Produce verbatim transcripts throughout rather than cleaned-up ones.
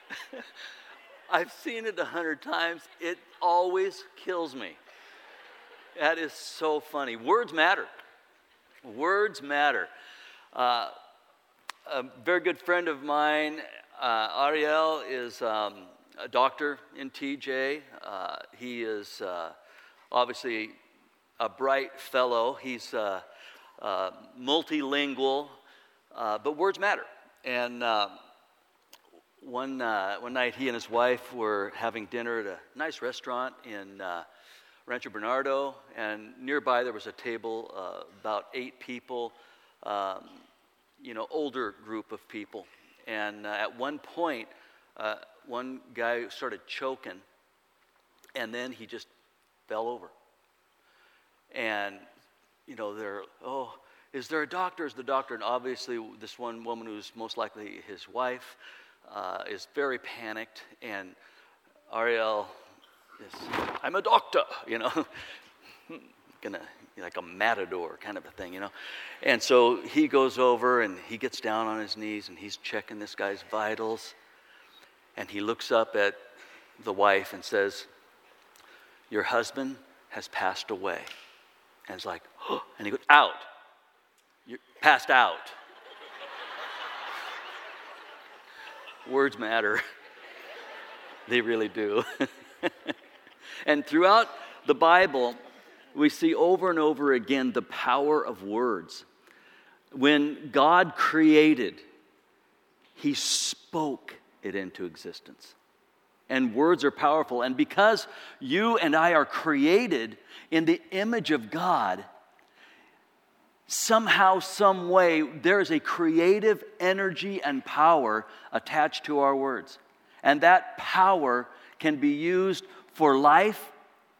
I've seen it a hundred times. It always kills me. That is so funny. Words matter. Words matter. Uh, a very good friend of mine, uh, Ariel, is um, a doctor in T J. Uh, he is uh, obviously a bright fellow. He's uh, uh, multilingual, uh, but words matter. And uh, one uh, one night, he and his wife were having dinner at a nice restaurant in uh, Rancho Bernardo, and nearby there was a table, uh, about eight people, um, you know, older group of people. And uh, at one point, uh, one guy started choking, and then he just fell over. And, you know, they're, oh, is there a doctor? Is the doctor? And obviously, this one woman who's most likely his wife uh, is very panicked, and Ariel is, I'm a doctor, you know, gonna, like a matador kind of a thing, you know. And so he goes over and he gets down on his knees and he's checking this guy's vitals. And he looks up at the wife and says, your husband has passed away. And it's like, oh, and he goes, out. You're passed out. Words matter. They really do. And throughout the Bible, we see over and over again the power of words. When God created, He spoke it into existence. And words are powerful. And because you and I are created in the image of God, somehow, some way, there is a creative energy and power attached to our words. And that power can be used for life,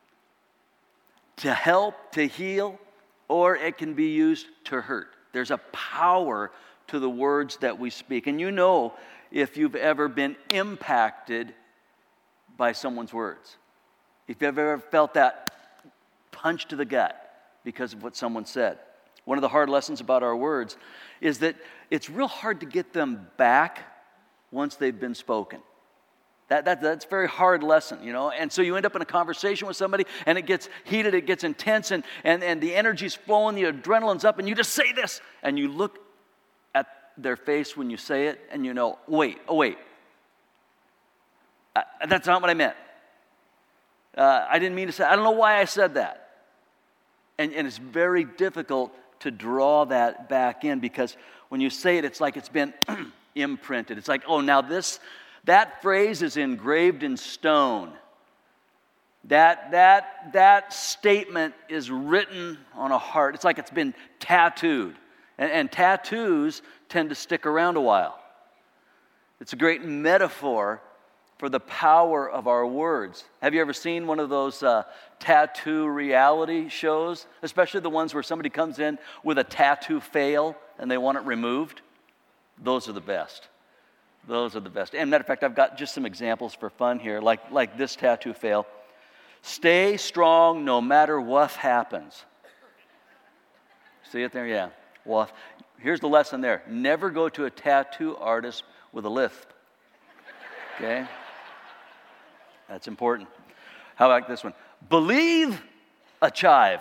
to help, to heal, or it can be used to hurt. There's a power to the words that we speak. And you know if you've ever been impacted by someone's words. If you've ever felt that punch to the gut because of what someone said. One of the hard lessons about our words is that it's real hard to get them back once they've been spoken. That, that, that's a very hard lesson, you know. And so you end up in a conversation with somebody, and it gets heated, it gets intense, and, and, and the energy's flowing, the adrenaline's up, and you just say this. And you look at their face when you say it, and you know, wait, oh wait. Uh, that's not what I meant. Uh, I didn't mean to say, I don't know why I said that. And, and it's very difficult to draw that back in, because when you say it, it's like it's been imprinted. It's like, oh, now this... That phrase is engraved in stone. That, that, that statement is written on a heart. It's like it's been tattooed. And, and tattoos tend to stick around a while. It's a great metaphor for the power of our words. Have you ever seen one of those uh, tattoo reality shows? Especially the ones where somebody comes in with a tattoo fail and they want it removed? Those are the best. Those are the best. And matter of fact, I've got just some examples for fun here, like, like this tattoo fail. Stay strong no matter what happens. See it there? Yeah. Well, here's the lesson there. Never go to a tattoo artist with a lisp. Okay? That's important. How about this one? Believe a chive.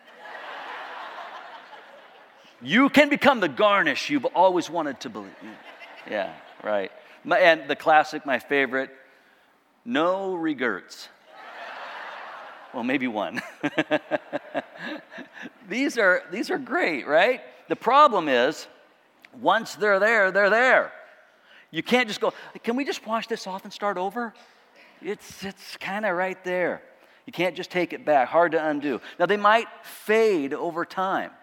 You can become the garnish you've always wanted to believe. Yeah. Right. My, and the classic, my favorite, no regrets. Well, maybe one. These are these are great, right? The problem is, once they're there, they're there. You can't just go, can we just wash this off and start over? It's it's kind of right there. You can't just take it back. Hard to undo. Now, they might fade over time,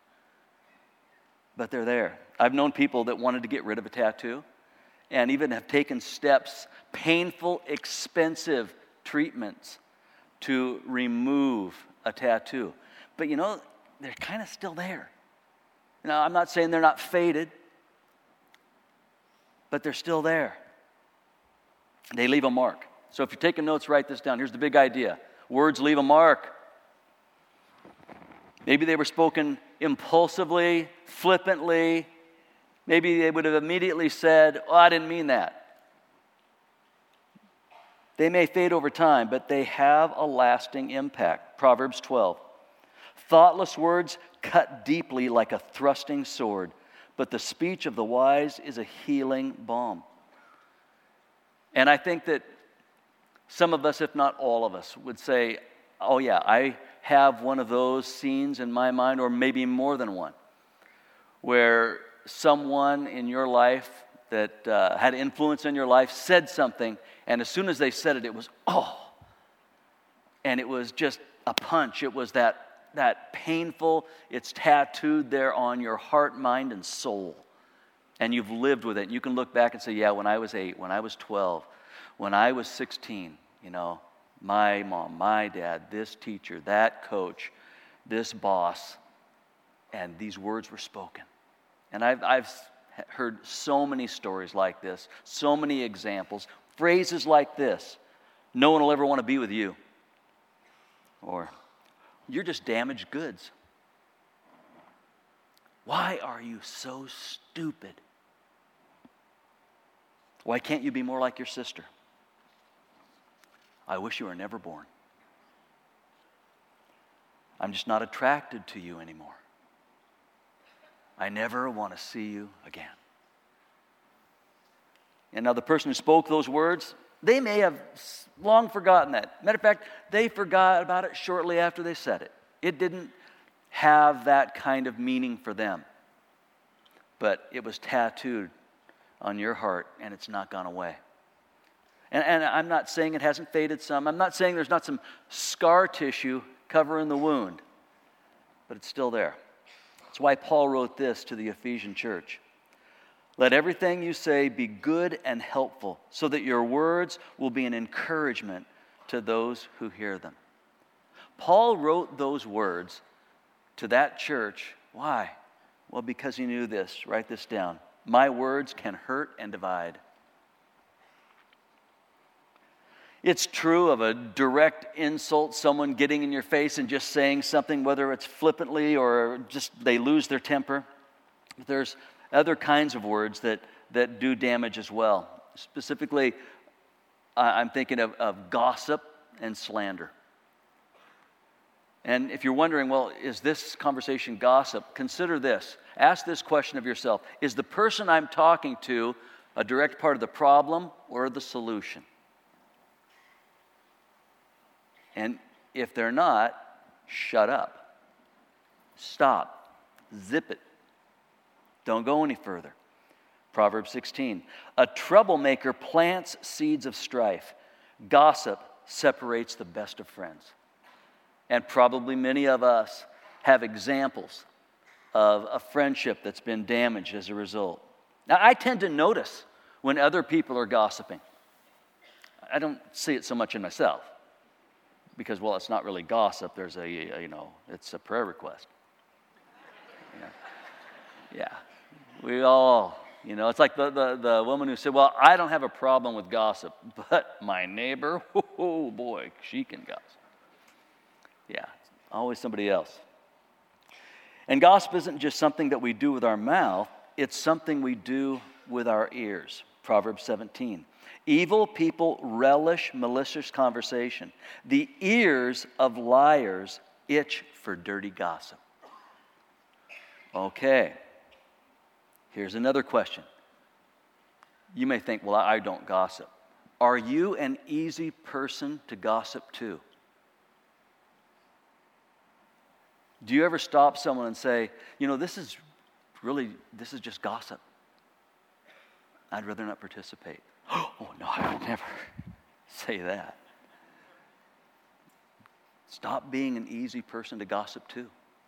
but they're there. I've known people that wanted to get rid of a tattoo, and even have taken steps, painful, expensive treatments to remove a tattoo. But you know, they're kind of still there. Now, I'm not saying they're not faded, but they're still there. They leave a mark. So if you're taking notes, write this down. Here's the big idea. Words leave a mark. Maybe they were spoken impulsively, flippantly. Maybe they would have immediately said, oh, I didn't mean that. They may fade over time, but they have a lasting impact. Proverbs twelve. Thoughtless words cut deeply like a thrusting sword, but the speech of the wise is a healing balm. And I think that some of us, if not all of us, would say, oh yeah, I have one of those scenes in my mind, or maybe more than one, where someone in your life that uh, had influence in your life said something, and as soon as they said it, it was, oh, and it was just a punch. It was that that painful, it's tattooed there on your heart, mind, and soul. And you've lived with it. And you can look back and say, yeah, when I was eight, when I was twelve, when I was sixteen, you know, my mom, my dad, this teacher, that coach, this boss, and these words were spoken. And I've, I've heard so many stories like this, so many examples, phrases like this. No one will ever want to be with you. Or, you're just damaged goods. Why are you so stupid? Why can't you be more like your sister? I wish you were never born. I'm just not attracted to you anymore. I never want to see you again. And now the person who spoke those words, they may have long forgotten that. Matter of fact, they forgot about it shortly after they said it. It didn't have that kind of meaning for them. But it was tattooed on your heart, and it's not gone away. And, and I'm not saying it hasn't faded some. I'm not saying there's not some scar tissue covering the wound. But it's still there. That's why Paul wrote this to the Ephesian church. Let everything you say be good and helpful, so that your words will be an encouragement to those who hear them. Paul wrote those words to that church. Why? Well, because he knew this. Write this down. My words can hurt and divide. It's true of a direct insult, someone getting in your face and just saying something, whether it's flippantly or just they lose their temper. There's other kinds of words that, that do damage as well. Specifically, I'm thinking of, of gossip and slander. And if you're wondering, well, is this conversation gossip? Consider this. Ask this question of yourself. Is the person I'm talking to a direct part of the problem or the solution? And if they're not, shut up. Stop. Zip it. Don't go any further. Proverbs sixteen. A troublemaker plants seeds of strife. Gossip separates the best of friends. And probably many of us have examples of a friendship that's been damaged as a result. Now, I tend to notice when other people are gossiping. I don't see it so much in myself. Because, well, it's not really gossip. There's a, you know, it's a prayer request. Yeah. Yeah. We all, you know, it's like the, the, the woman who said, well, I don't have a problem with gossip, but my neighbor, oh boy, she can gossip. Yeah, always somebody else. And gossip isn't just something that we do with our mouth, it's something we do with our ears. Proverbs seventeen. Evil people relish malicious conversation. The ears of liars itch for dirty gossip. Okay. Here's another question. You may think, well, I don't gossip. Are you an easy person to gossip to? Do you ever stop someone and say, you know, this is really, this is just gossip. I'd rather not participate. Oh, no, I would never say that. Stop being an easy person to gossip to.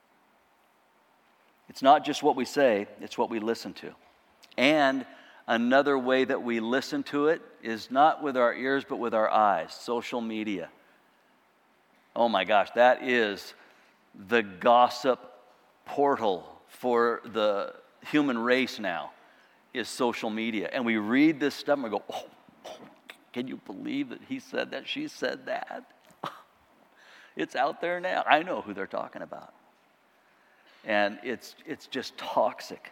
It's not just what we say, it's what we listen to. And another way that we listen to it is not with our ears, but with our eyes. Social media. Oh my gosh, that is the gossip portal for the human race now, is social media. And we read this stuff and we go, oh, oh, can you believe that he said that, she said that? It's out there now. I know who they're talking about. And it's it's just toxic.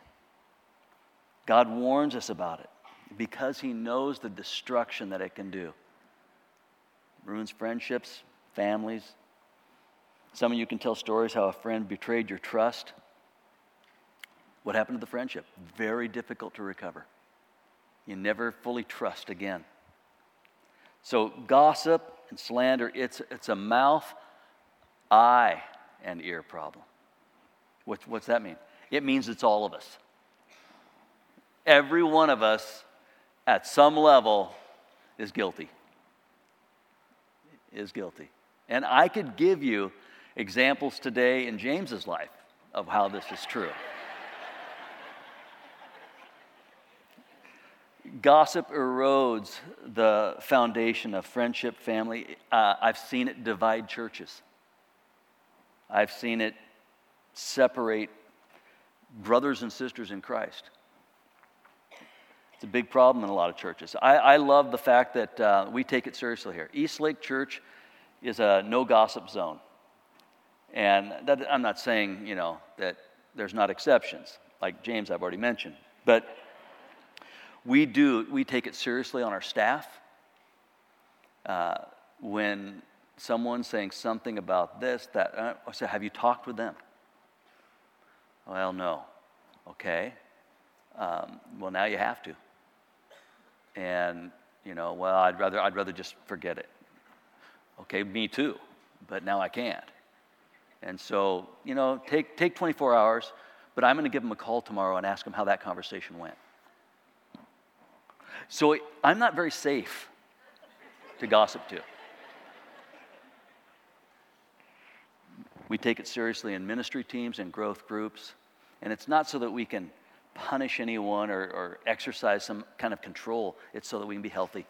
God warns us about it because he knows the destruction that it can do. ruins friendships, families. Some of you can tell stories how a friend betrayed your trust. What happened to the friendship? Very difficult to recover. You never fully trust again. So gossip and slander, it's, it's a mouth, eye, and ear problem. What, what's that mean? It means it's all of us. Every one of us, at some level, is guilty. Is guilty. And I could give you examples today in James's life of how this is true. Gossip erodes the foundation of friendship, family. Uh, I've seen it divide churches. I've seen it separate brothers and sisters in Christ. It's a big problem in a lot of churches. I, I love the fact that uh, we take it seriously here. Eastlake Church is a no gossip zone. And that, I'm not saying, you know, that there's not exceptions, like James I've already mentioned. But we do, we take it seriously on our staff. Uh, when someone's saying something about this, that, uh, I say, have you talked with them? Well, no. Okay. Um, well, now you have to. And, you know, well, I'd rather, I'd rather just forget it. Okay, me too, but now I can't. And so, you know, take take twenty-four hours, but I'm going to give them a call tomorrow and ask them how that conversation went. So I'm not very safe to gossip to. We take it seriously in ministry teams and growth groups, and it's not so that we can punish anyone or, or exercise some kind of control. It's so that we can be healthy.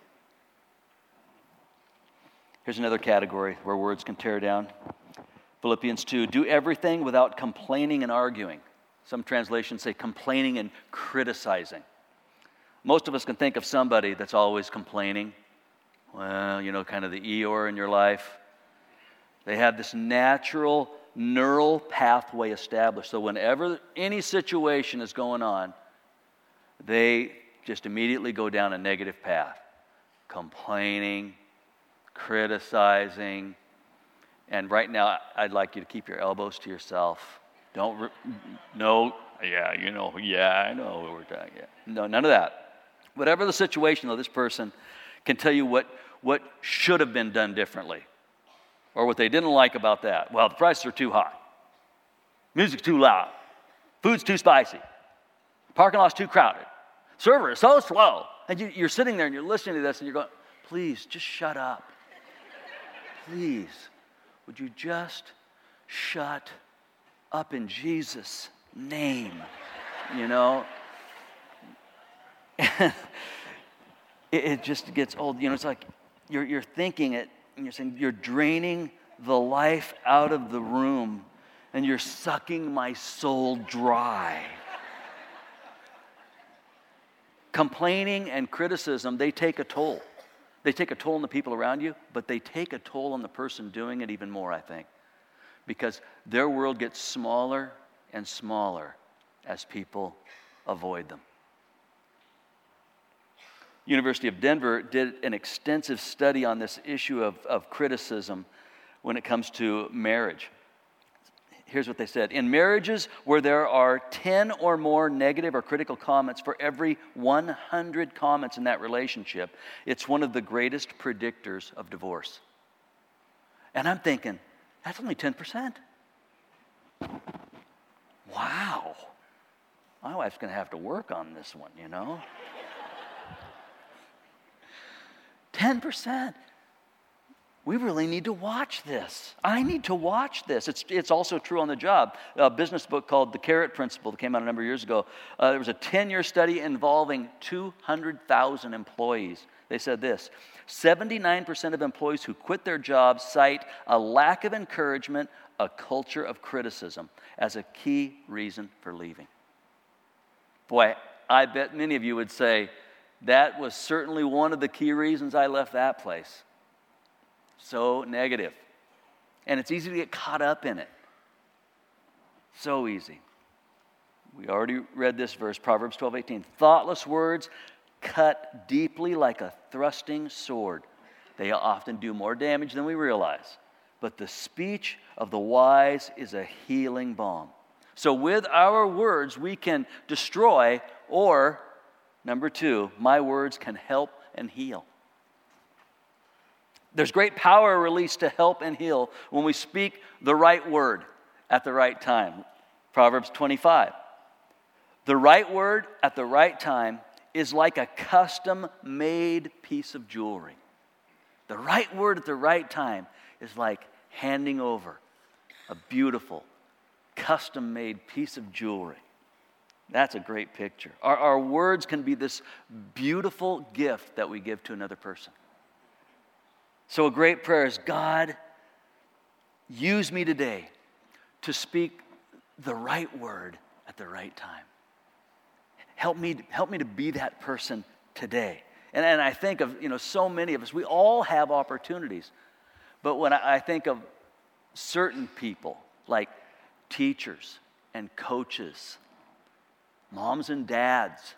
Here's another category where words can tear down. Philippians two, do everything without complaining and arguing. Some translations say complaining and criticizing. Most of us can think of somebody that's always complaining. Well, you know, kind of the Eeyore in your life. They have this natural neural pathway established. So whenever any situation is going on, they just immediately go down a negative path. Complaining, criticizing. And right now, I'd like you to keep your elbows to yourself. Don't, re- no, yeah, you know, yeah, I know what we're talking about. Yeah. No, none of that. Whatever the situation, though, this person can tell you what, what should have been done differently. Or what they didn't like about that. Well, the prices are too high. Music's too loud. Food's too spicy. Parking lot's too crowded. Server is so slow. And you, you're sitting there and you're listening to this and you're going, please, just shut up. Please, would you just shut up in Jesus' name? You know? it, it just gets old. You know, it's like you're, you're thinking it. And you're saying, you're draining the life out of the room and you're sucking my soul dry. Complaining and criticism, they take a toll. They take a toll on the people around you, but they take a toll on the person doing it even more, I think. Because their world gets smaller and smaller as people avoid them. University of Denver did an extensive study on this issue of, of criticism when it comes to marriage. Here's what they said. In marriages where there are ten or more negative or critical comments for every one hundred comments in that relationship, it's one of the greatest predictors of divorce. And I'm thinking, that's only ten percent. Wow. My wife's going to have to work on this one, you know? ten percent. We really need to watch this. I need to watch this. It's, it's also true on the job. A business book called The Carrot Principle that came out a number of years ago. Uh, there was a ten-year study involving two hundred thousand employees. They said this, seventy-nine percent of employees who quit their jobs cite a lack of encouragement, a culture of criticism, as a key reason for leaving. Boy, I bet many of you would say, that was certainly one of the key reasons I left that place. So negative. And it's easy to get caught up in it. So easy. We already read this verse, Proverbs twelve eighteen. Thoughtless words cut deeply like a thrusting sword. They often do more damage than we realize. But the speech of the wise is a healing balm. So with our words, we can destroy, or, number two, my words can help and heal. There's great power released to help and heal when we speak the right word at the right time. Proverbs twenty-five. The right word at the right time is like a custom-made piece of jewelry. The right word at the right time is like handing over a beautiful, custom-made piece of jewelry. That's a great picture. Our, our words can be this beautiful gift that we give to another person. So a great prayer is, God, use me today to speak the right word at the right time. Help me, help me to be that person today. And, and I think of, you know, so many of us, we all have opportunities. But when I, I think of certain people, like teachers and coaches, moms and dads,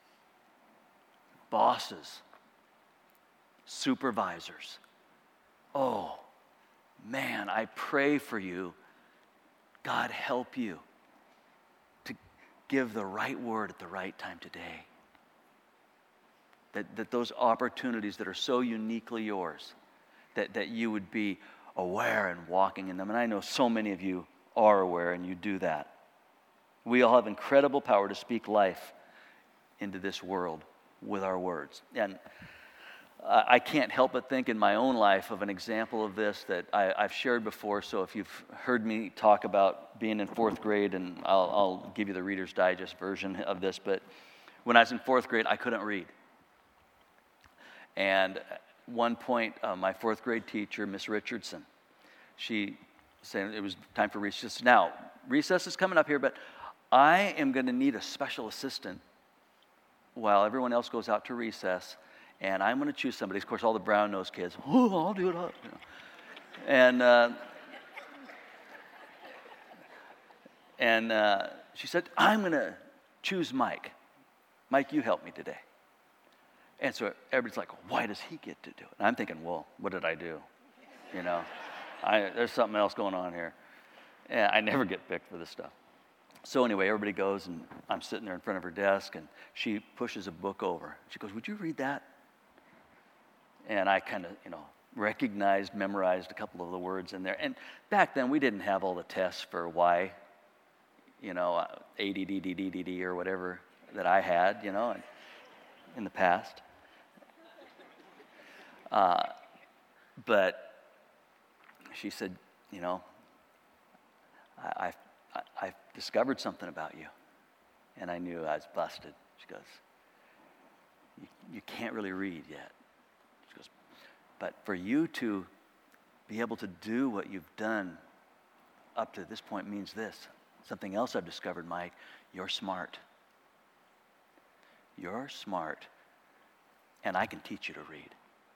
bosses, supervisors, oh, man, I pray for you. God help you to give the right word at the right time today. That, that those opportunities that are so uniquely yours, that, that you would be aware and walking in them. And I know so many of you are aware and you do that. We all have incredible power to speak life into this world with our words. And I can't help but think in my own life of an example of this that I, I've shared before. So if you've heard me talk about being in fourth grade, and I'll, I'll give you the Reader's Digest version of this, but when I was in fourth grade, I couldn't read. And at one point, uh, my fourth grade teacher, Miss Richardson, she said it was time for recess. Now, recess is coming up here, but I am going to need a special assistant while everyone else goes out to recess. And I'm going to choose somebody. Of course, all the brown-nosed kids, oh, I'll do it up. You know. And uh, and uh, she said, I'm going to choose Mike. Mike, you help me today. And so everybody's like, why does he get to do it? And I'm thinking, well, what did I do? You know, I, there's something else going on here. And I never get picked for this stuff. So anyway, everybody goes, and I'm sitting there in front of her desk, and she pushes a book over. She goes, would you read that? And I kind of, you know, recognized, memorized a couple of the words in there. And back then, we didn't have all the tests for why, you know, A D D D D D D or whatever that I had, you know, in the past. Uh, but she said, you know, I, I, I've discovered something about you. And I knew I was busted. She goes, you, you can't really read yet. She goes, but for you to be able to do what you've done up to this point means this. Something else I've discovered, Mike, you're smart. You're smart, and I can teach you to read.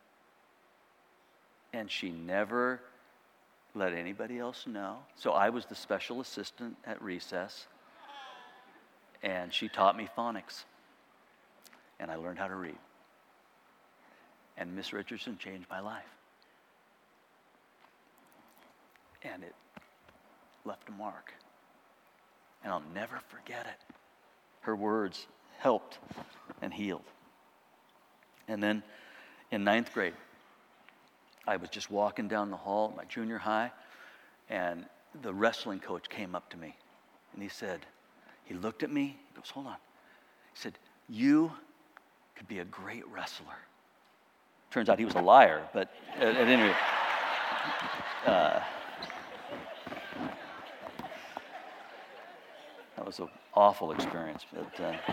And she never let anybody else know. So I was the special assistant at recess, and she taught me phonics, and I learned how to read. And Miss Richardson changed my life. And it left a mark. And I'll never forget it. Her words helped and healed. And then in ninth grade, I was just walking down the hall at my junior high, and the wrestling coach came up to me. And he said, he looked at me, he goes, hold on. He said, you could be a great wrestler. Turns out he was a liar, but at, at any rate, uh, that was an awful experience. But uh,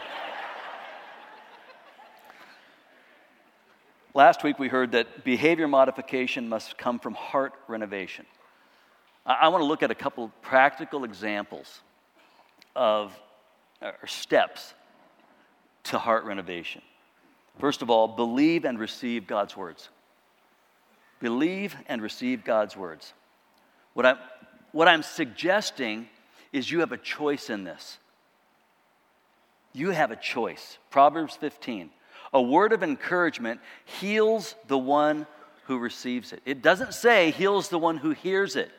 last week we heard that behavior modification must come from heart renovation. I, I want to look at a couple practical examples of or steps to heart renovation. First of all, believe and receive God's words. Believe and receive God's words. What I'm, what I'm suggesting is you have a choice in this. You have a choice. Proverbs fifteen. A word of encouragement heals the one who receives it. It doesn't say heals the one who hears it.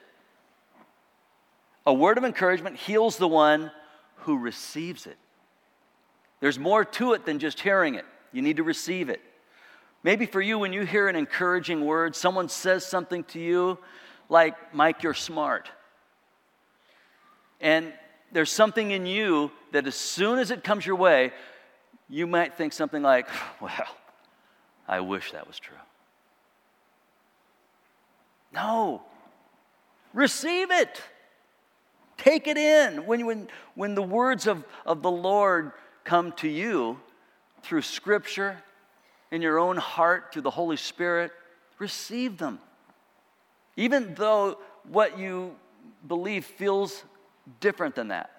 A word of encouragement heals the one who receives it. There's more to it than just hearing it. You need to receive it. Maybe for you, when you hear an encouraging word, someone says something to you like, Mike, you're smart. And there's something in you that as soon as it comes your way, you might think something like, well, I wish that was true. No. Receive it. Take it in. When, when, when the words of, of the Lord come to you through Scripture, in your own heart, through the Holy Spirit, receive them. Even though what you believe feels different than that.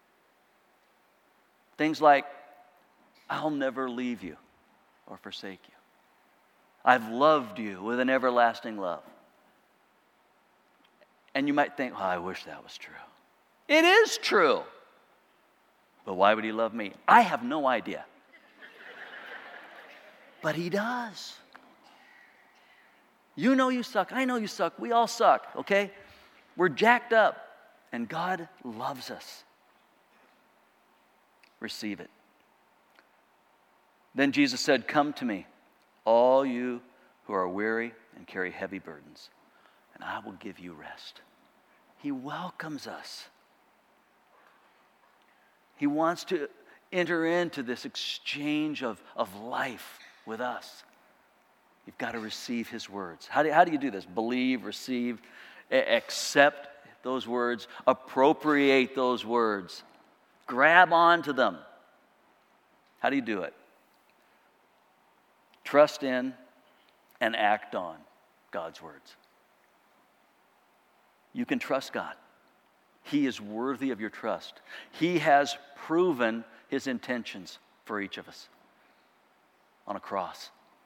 Things like, I'll never leave you or forsake you. I've loved you with an everlasting love. And you might think, well, I wish that was true. It is true. But why would he love me? I have no idea. But he does. You know you suck. I know you suck. We all suck, okay? We're jacked up. And God loves us. Receive it. Then Jesus said, come to me, all you who are weary and carry heavy burdens, and I will give you rest. He welcomes us. He wants to enter into this exchange of, of life with us. You've got to receive his words. How do, how do you do this? Believe, receive, a- accept those words, appropriate those words, grab onto them. How do you do it? Trust in and act on God's words. You can trust God. He is worthy of your trust. He has proven his intentions for each of us on a cross.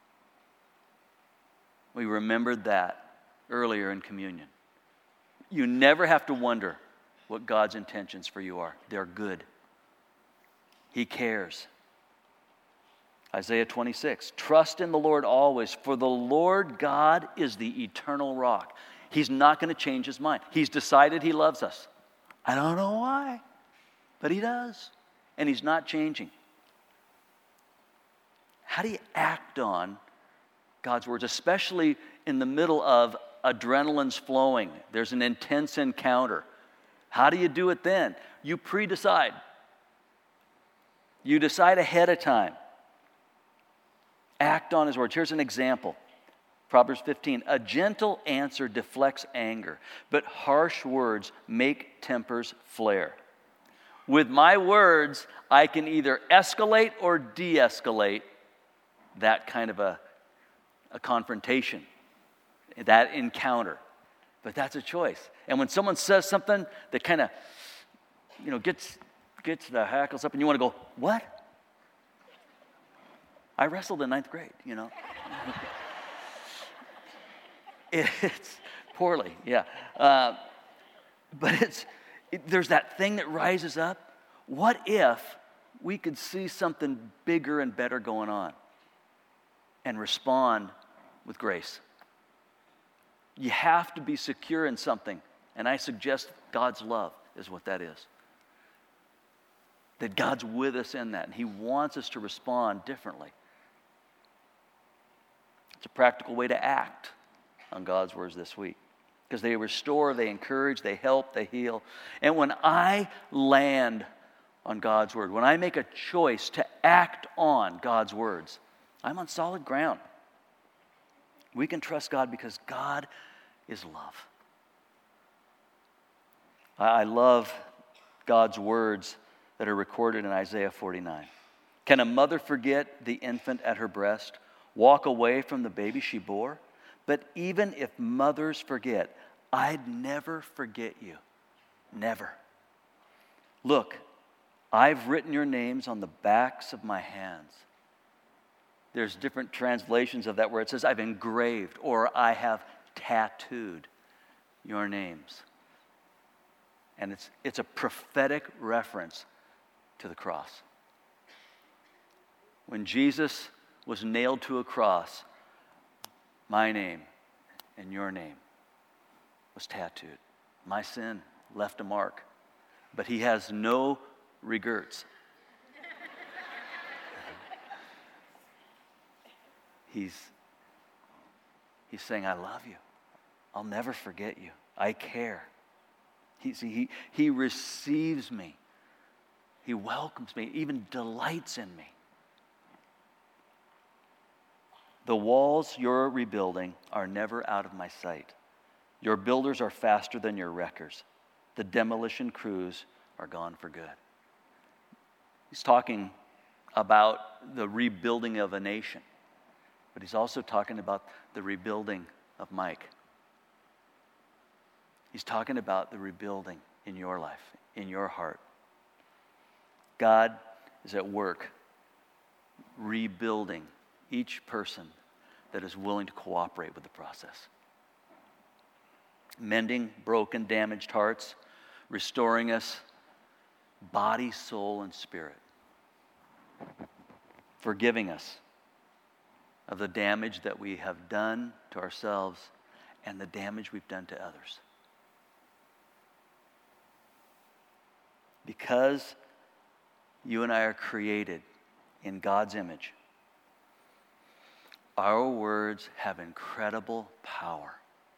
We remembered that earlier in communion. You never have to wonder what God's intentions for you are. They're good. He cares. Isaiah twenty-six, trust in the Lord always, for the Lord God is the eternal rock. He's not going to change his mind. He's decided he loves us. I don't know why, but he does. And he's not changing. How do you act on God's words, especially in the middle of adrenaline's flowing? There's an intense encounter. How do you do it then? You pre-decide. You decide ahead of time. Act on his words. Here's an example. Proverbs fifteen, a gentle answer deflects anger, but harsh words make tempers flare. With my words, I can either escalate or de-escalate that kind of a, a confrontation, that encounter. But that's a choice. And when someone says something that kind of, you know, gets, gets the hackles up and you want to go, what? I wrestled in ninth grade, you know. It's poorly, yeah. Uh, but it's it, there's that thing that rises up. What if we could see something bigger and better going on and respond with grace? You have to be secure in something, and I suggest God's love is what that is. That God's with us in that, and he wants us to respond differently. It's a practical way to act on God's words this week. Because they restore, they encourage, they help, they heal. And when I land on God's word, when I make a choice to act on God's words, I'm on solid ground. We can trust God because God is love. I love God's words that are recorded in Isaiah forty-nine. Can a mother forget the infant at her breast, walk away from the baby she bore? But even if mothers forget, I'd never forget you. Never. Look, I've written your names on the backs of my hands. There's different translations of that where it says I've engraved or I have tattooed your names. And it's, it's a prophetic reference to the cross. When Jesus was nailed to a cross, my name and your name was tattooed. My sin left a mark, but he has no regrets. He's, he's saying, I love you. I'll never forget you. I care. He, see, he, he receives me. He welcomes me, even delights in me. The walls you're rebuilding are never out of my sight. Your builders are faster than your wreckers. The demolition crews are gone for good. He's talking about the rebuilding of a nation, but he's also talking about the rebuilding of Mike. He's talking about the rebuilding in your life, in your heart. God is at work rebuilding each person that is willing to cooperate with the process. Mending broken, damaged hearts, restoring us body, soul, and spirit. Forgiving us of the damage that we have done to ourselves and the damage we've done to others. Because you and I are created in God's image, our words have incredible power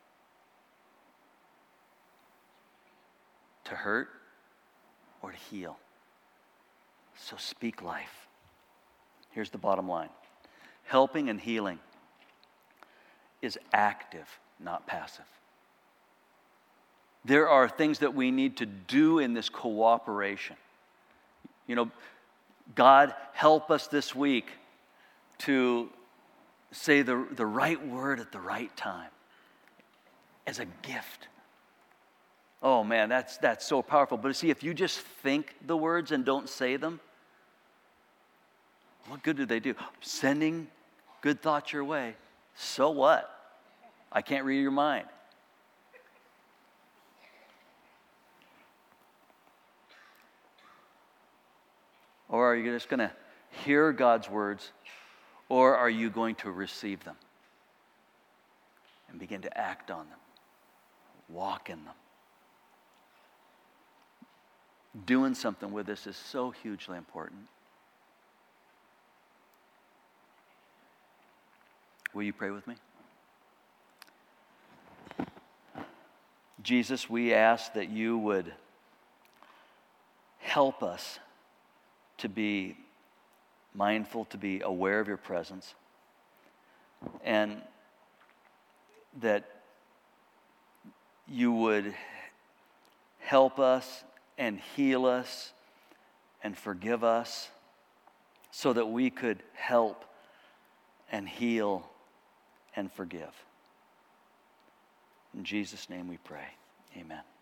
to hurt or to heal. So speak life. Here's the bottom line. Helping and healing is active, not passive. There are things that we need to do in this cooperation. You know, God, help us this week to say the, the right word at the right time as a gift. Oh man, that's that's so powerful. But see, if you just think the words and don't say them, what good do they do? Sending good thoughts your way. So what? I can't read your mind. Or are you just going to hear God's words, or are you going to receive them and begin to act on them, walk in them? Doing something with this is so hugely important. Will you pray with me? Jesus, we ask that you would help us to be mindful, to be aware of your presence, and that you would help us and heal us and forgive us so that we could help and heal and forgive. In Jesus' name we pray. Amen.